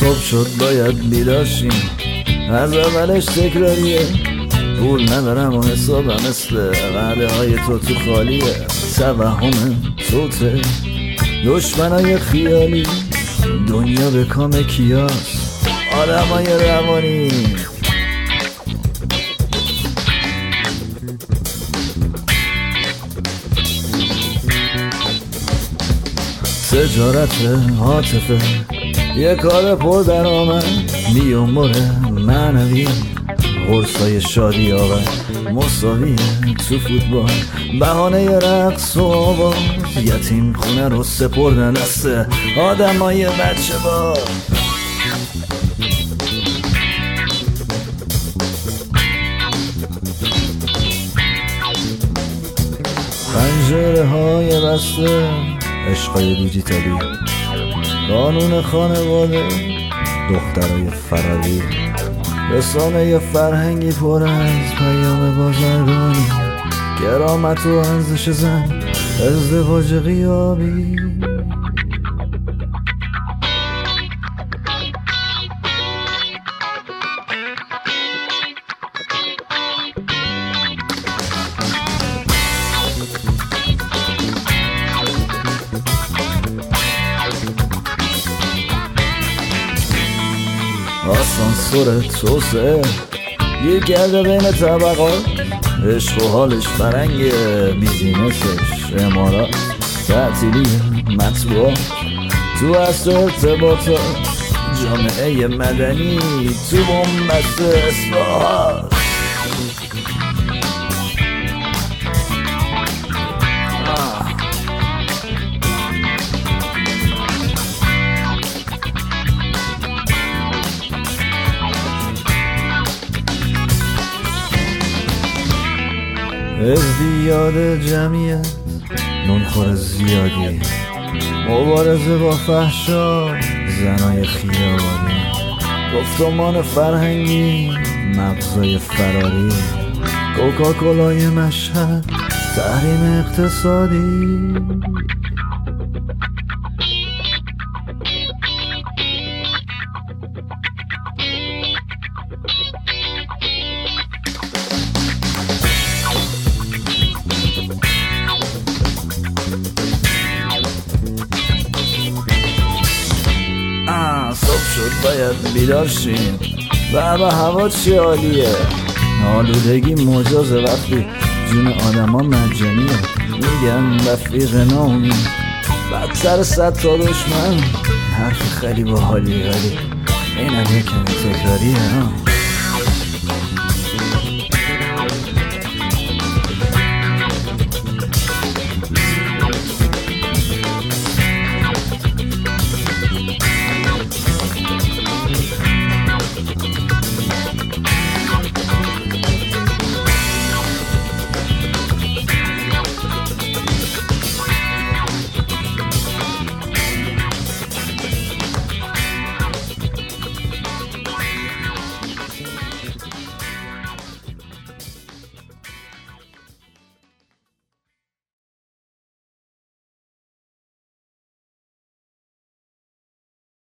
صبح شد باید بیداشیم، از اولش تکراریه. پول ندارم و حسابم مثل وعده های تو خالیه. توهم توته دشمنای خیالی، دنیا به کام کیاست آدم های روانی. تجارت عاطفه یه کار پر درآمد، میومر معنوی قرصای شادی آور، مساویه تو فوتبال بهانه رقص و آواز، یتیم خونه رو سپردن دست آدمای بچه با. پنجره های بسته، عشقای دیجیتالی، قانون خانواده، دخترای فراری، رسانه فرهنگی پر از پیام بازرگانی، کرامت و ارزش زن، ازدواج غیابی. آسانسور توسعه یه گرده بین طبقات، عشق و حالش فرنگه، بیزینسش امارات، تعطیلی مطبوعات تو اصل ارتباطات، جامعه مدنی تو بومبست اصلاحات. ازدیاد جمعیت، نونخور زیادی، مبارزه با فحشا، زنای خیابانی، گفتمان فرهنگی، مغزای فراری، کوکاکولای مشهد، تحریم اقتصادی. صبح شد باید بیدار شیم و هوا چی عالیه. آلودگی مجازه وقتی جون آدما مجانیه. میگن رفیق نامی بدتر 100 تا دشمن، حرف خیلی باحالیه ولی اینم یه کمی تکراریه.